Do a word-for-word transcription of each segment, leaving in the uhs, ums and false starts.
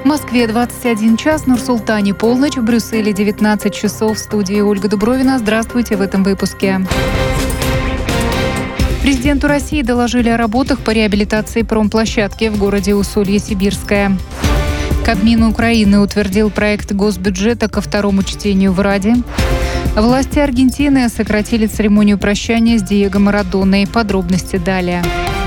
В Москве двадцать один час, Нур-Султане полночь, в Брюсселе девятнадцать часов. В студии Ольга Дубровина. Здравствуйте в этом выпуске. Президенту России доложили о работах по реабилитации промплощадки в городе Усолье-Сибирское. Кабмин Украины утвердил проект госбюджета ко второму чтению в Раде. Власти Аргентины сократили церемонию прощания с Диего Марадоной. Подробности далее.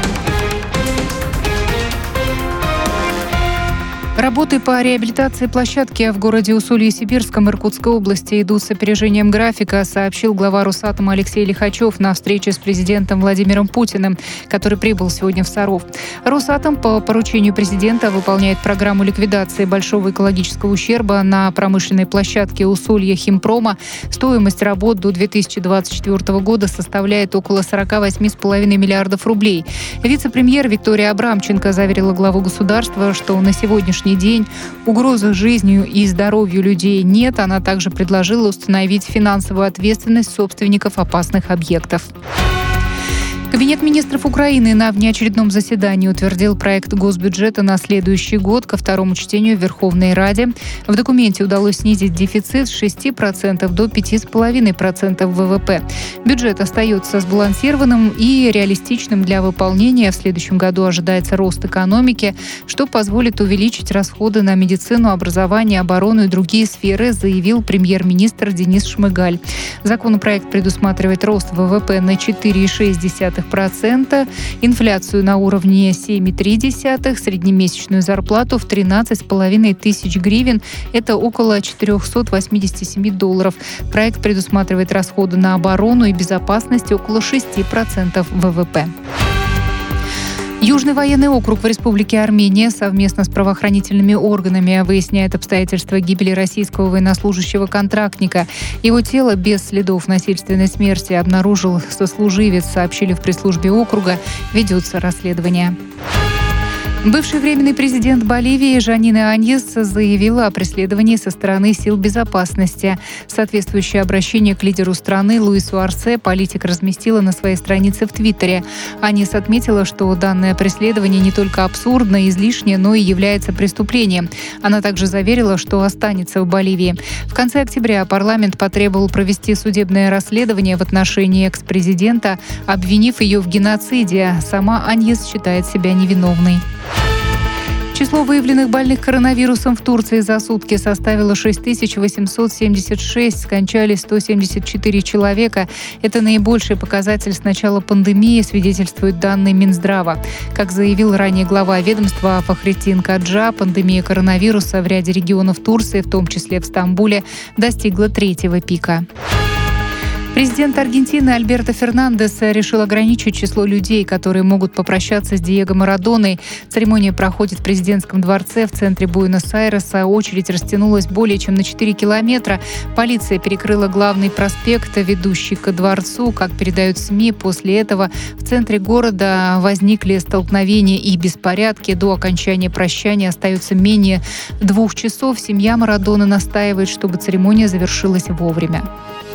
Работы по реабилитации площадки в городе Усолье-Сибирском Иркутской области идут с опережением графика, сообщил глава Росатома Алексей Лихачев на встрече с президентом Владимиром Путиным, который прибыл сегодня в Саров. Росатом по поручению президента выполняет программу ликвидации большого экологического ущерба на промышленной площадке Усолья-Химпрома. Стоимость работ до две тысячи двадцать четвёртого года составляет около сорок восемь целых пять десятых миллиардов рублей. Вице-премьер Виктория Абрамченко заверила главу государства, что на сегодняшний день угрозы жизнью и здоровью людей нет. Она также предложила установить финансовую ответственность собственников опасных объектов. Кабинет министров Украины на внеочередном заседании утвердил проект госбюджета на следующий год ко второму чтению в Верховной Раде. В документе удалось снизить дефицит с шести процентов до пяти целых пяти десятых процента ВВП. Бюджет остается сбалансированным и реалистичным для выполнения. В следующем году ожидается рост экономики, что позволит увеличить расходы на медицину, образование, оборону и другие сферы, заявил премьер-министр Денис Шмыгаль. Законопроект предусматривает рост ВВП на четыре целых шесть десятых процента, инфляцию на уровне семь целых три десятых процента, среднемесячную зарплату в тринадцать с половиной тысяч гривен, это около четыреста восемьдесят семь долларов. Проект предусматривает расходы на оборону и безопасность около шести процентов ВВП. Южный военный округ в Республике Армения совместно с правоохранительными органами выясняет обстоятельства гибели российского военнослужащего-контрактника. Его тело без следов насильственной смерти обнаружил сослуживец, сообщили в пресс-службе округа. Ведется расследование. Бывший временный президент Боливии Жанина Аньес заявила о преследовании со стороны сил безопасности. Соответствующее обращение к лидеру страны Луису Арсе политик разместила на своей странице в Твиттере. Аньес отметила, что данное преследование не только абсурдно, излишне, но и является преступлением. Она также заверила, что останется в Боливии. В конце октября парламент потребовал провести судебное расследование в отношении экс-президента, обвинив ее в геноциде. Сама Аньес считает себя невиновной. Число выявленных больных коронавирусом в Турции за сутки составило шесть тысяч восемьсот семьдесят шесть, скончались сто семьдесят четыре человека. Это наибольший показатель с начала пандемии, свидетельствуют данные Минздрава. Как заявил ранее глава ведомства Фахретдин Каджа, пандемия коронавируса в ряде регионов Турции, в том числе в Стамбуле, достигла третьего пика. Президент Аргентины Альберто Фернандес решил ограничить число людей, которые могут попрощаться с Диего Марадоной. Церемония проходит в президентском дворце в центре Буэнос-Айреса. Очередь растянулась более чем на четыре километра. Полиция перекрыла главный проспект, ведущий ко дворцу. Как передают СМИ, после этого в центре города возникли столкновения и беспорядки. До окончания прощания остается менее двух часов. Семья Марадоны настаивает, чтобы церемония завершилась вовремя.